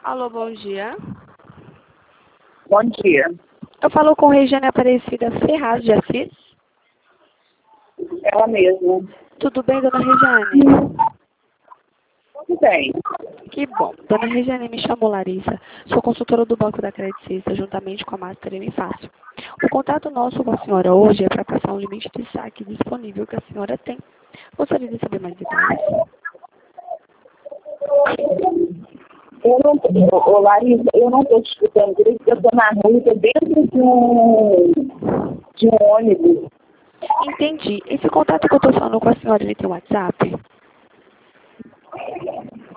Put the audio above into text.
Alô, bom dia. Bom dia. Eu falo com Regiane Aparecida Ferraz de Assis. Ela mesma. Tudo bem, dona Regiane? Tudo bem. Que bom. Dona Regiane, me chamo Larissa. Sou consultora do Banco da Credit Suisse, juntamente com a Master M Fácil. O contato nosso com a senhora hoje é para passar um limite de saque disponível que a senhora tem. Gostaria de saber mais detalhes? Larissa, eu não estou te escutando direito, porque eu estou na rua, estou dentro de um ônibus. Entendi. Esse contato que eu estou falando com a senhora, ele tem WhatsApp?